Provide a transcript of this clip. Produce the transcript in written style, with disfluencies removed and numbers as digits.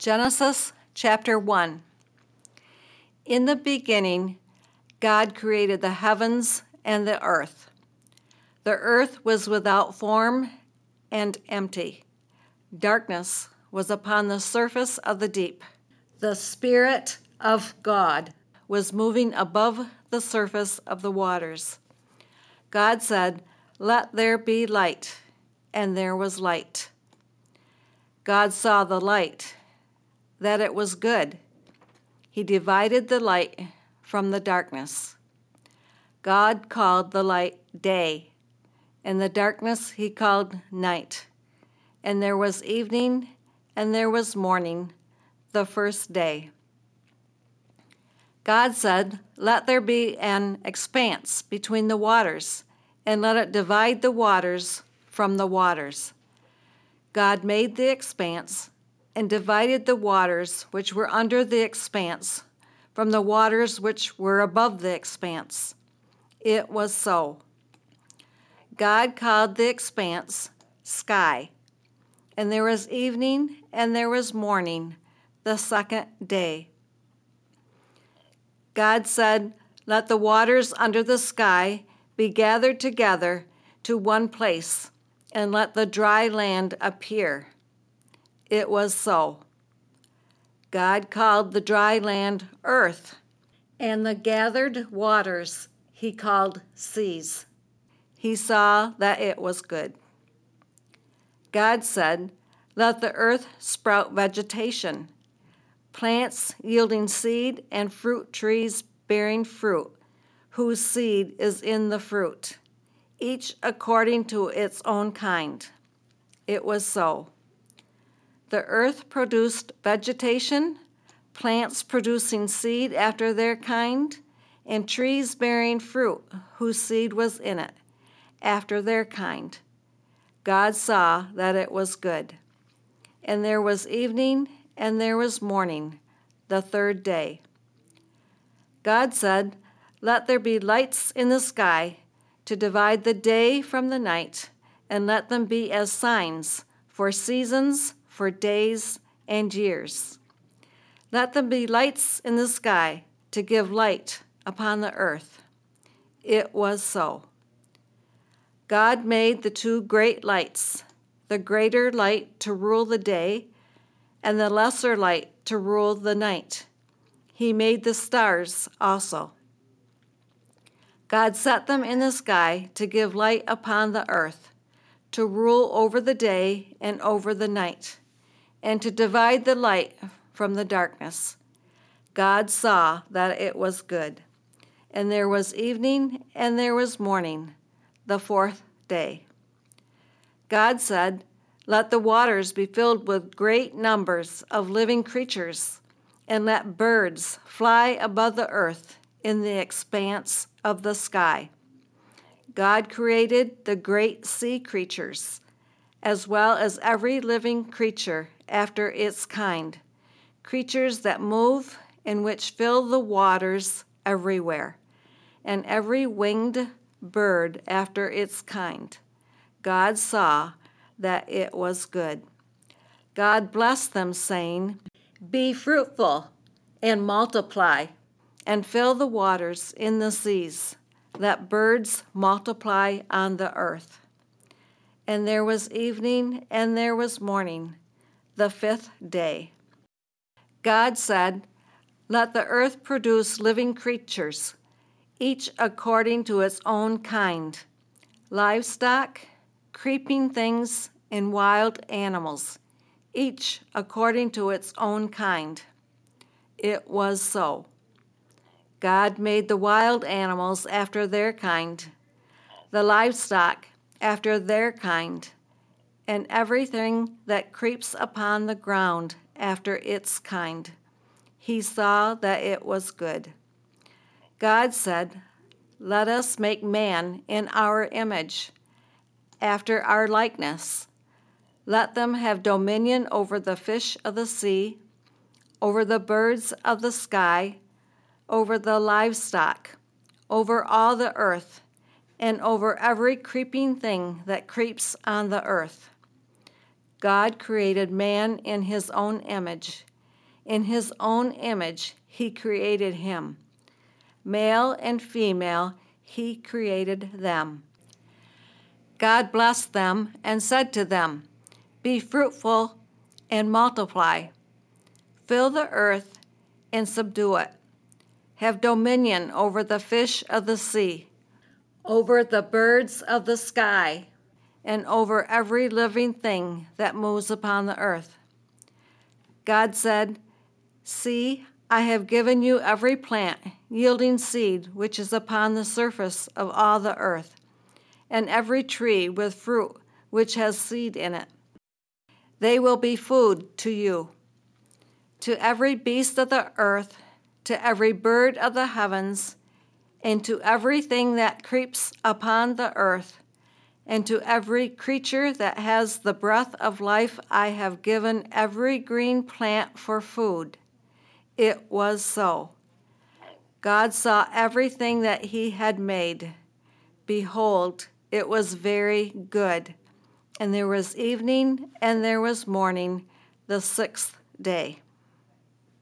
Genesis chapter 1. In the beginning, God created the heavens and the earth. The earth was without form and empty. Darkness was upon the surface of the deep. The Spirit of God was moving above the surface of the waters. God said, "Let there be light," and there was light. God saw the light, that it was good. He divided the light from the darkness. God called the light day, and the darkness he called night. And there was evening, and there was morning, the first day. God said, "Let there be an expanse between the waters, and let it divide the waters from the waters." God made the expanse and divided the waters which were under the expanse from the waters which were above the expanse. It was so. God called the expanse sky, and there was evening and there was morning, the second day. God said, "Let the waters under the sky be gathered together to one place, and let the dry land appear." It was so. God called the dry land earth, and the gathered waters he called seas. He saw that it was good. God said, "Let the earth sprout vegetation, plants yielding seed and fruit trees bearing fruit, whose seed is in the fruit, each according to its own kind." It was so. The earth produced vegetation, plants producing seed after their kind, and trees bearing fruit whose seed was in it, after their kind. God saw that it was good. And there was evening and there was morning, the third day. God said, "Let there be lights in the sky to divide the day from the night, and let them be as signs for seasons, for days and years. Let them be lights in the sky to give light upon the earth." It was so. God made the two great lights, the greater light to rule the day, and the lesser light to rule the night. He made the stars also. God set them in the sky to give light upon the earth, to rule over the day and over the night, and to divide the light from the darkness. God saw that it was good. And there was evening and there was morning, the fourth day. God said, "Let the waters be filled with great numbers of living creatures, and let birds fly above the earth in the expanse of the sky." God created the great sea creatures, as well as every living creature after its kind, creatures that move and which fill the waters everywhere, and every winged bird after its kind. God saw that it was good. God blessed them, saying, "Be fruitful and multiply, and fill the waters in the seas. Let birds multiply on the earth." And there was evening and there was morning, the fifth day. God said, "Let the earth produce living creatures, each according to its own kind, livestock, creeping things, and wild animals, each according to its own kind." It was so. God made the wild animals after their kind, the livestock after their kind, and everything that creeps upon the ground after its kind. He saw that it was good. God said, "Let us make man in our image, after our likeness. Let them have dominion over the fish of the sea, over the birds of the sky, over the livestock, over all the earth, and over every creeping thing that creeps on the earth." God created man in his own image. In his own image he created him. Male and female he created them. God blessed them and said to them, "Be fruitful and multiply. Fill the earth and subdue it. Have dominion over the fish of the sea, over the birds of the sky, and over every living thing that moves upon the earth." God said, "See, I have given you every plant yielding seed which is upon the surface of all the earth, and every tree with fruit which has seed in it. They will be food to you. To every beast of the earth, to every bird of the heavens, and to everything that creeps upon the earth, and to every creature that has the breath of life, I have given every green plant for food." It was so. God saw everything that he had made. Behold, it was very good. And there was evening and there was morning, the 6th day.